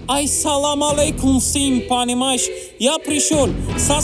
Ай, салам алейкум всем, понимаешь? Я пришел со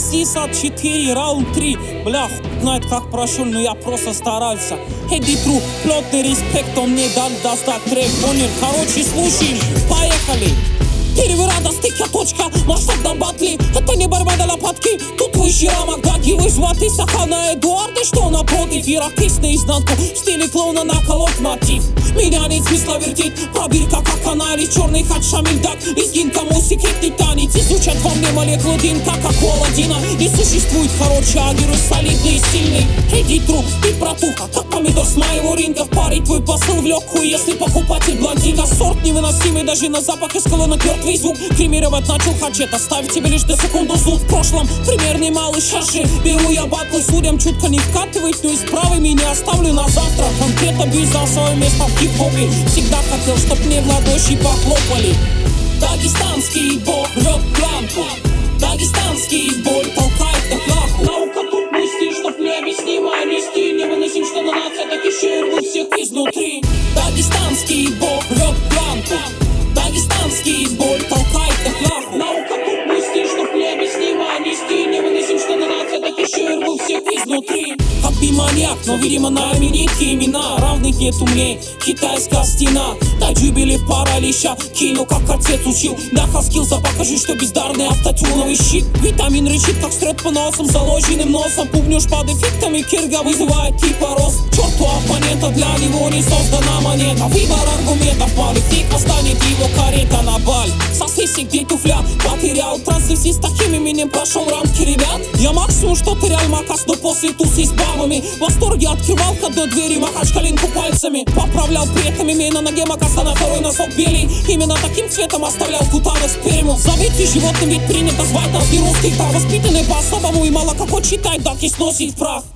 64 раунд 3. Бля, хуй знает как прошел, но я просто старался. Эдди Тру, плотный респект, он мне дал достать трек, понял? Короче, слушай, поехали. Переворот достигла точка, масштаб на батли. Это не борьба до лопатки, тут выше рамок даги. Выживатый Сахана Эдуарда, что напротив. Иракист наизнанку, в стиле клоуна наколоть мотив. Меня нет смысла вертеть, пробирка как анализ. Черный хат Шамиль Дак, лезгинка мой секретный танец. Изучат во мне молекулы ДНК, как у Аладдина. Не существует хороший, а герой солидный и сильный. Эдди Тру, ты братуха, как помидор с моего ринга. В паре твой посыл в легкую, если покупатель блондинка. Сорт невыносимый, даже на запах из колонок мертвый звук. Кремировать начал хаджет, оставить тебе лишь до секунду зуд. В прошлом примерный малый шарши. Беру я батлы судьям, чутко не вкатывает, но исправами не оставлю на завтра. Конкретно бюзал свое место в хип-хопе. Всегда хотел, чтоб мне в ладоши похлопали. Дагестанский бог рвет планку. Дагестанский боль толкает на плаху. Наука тут мысли, чтоб необъяснимое нести. Невыносим, что на нация так еще и рвут всех изнутри. Дагестанский бог рвет планку. Дагестанский боль толкает на плаху. Наука тут мысли, чтоб необъяснимое нести. Невыносим, что на нация так еще и рвут всех изнутри. Хаппи маньяк, но видимо на именитки имена. Равных нету мне, китайская стена. Дай джубили в паралища, кино как отец учил. Да хаскился, покажи, что бездарный автотюновый щит. Витамин рычит, как стрет по носам, заложенным носом. Пугнешь под эффектами, кирга вызывает типа рост. Черту оппонента, для него не создана монета. Выбор аргументов, политик восстанет его карета на баль. Сосиси, где туфля, потерял трансвестит. С таким именем прошел рамки, ребят. Я максимум, что терял макас, но после тусы с бабами. В восторге открывал входной двери, махач коленку пальцами. Поправлял при этом имея на ноге макаса, на второй носок белый. Именно таким цветом оставлял кутанок сперму. Заветки животным ведь принято звать нас и русских. Так воспитанные по-особому и мало какой читать, так и сносит в прах.